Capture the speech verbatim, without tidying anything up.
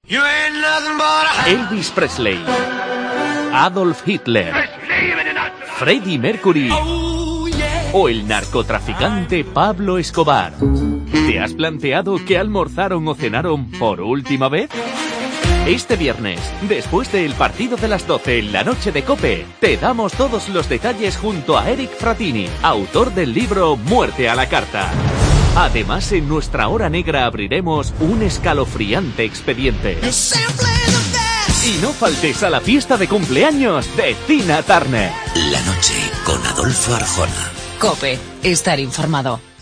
Elvis Presley, Adolf Hitler, Freddie Mercury o el narcotraficante Pablo Escobar. ¿Te has planteado qué almorzaron o cenaron por última vez? Este viernes, después del partido de las doce en la noche de COPE, te damos todos los detalles junto a Eric Fratini, autor del libro Muerte a la Carta. Además, en nuestra hora negra abriremos un escalofriante expediente. Y no faltes a la fiesta de cumpleaños de Tina Turner. La noche con Adolfo Arjona. COPE, estar informado.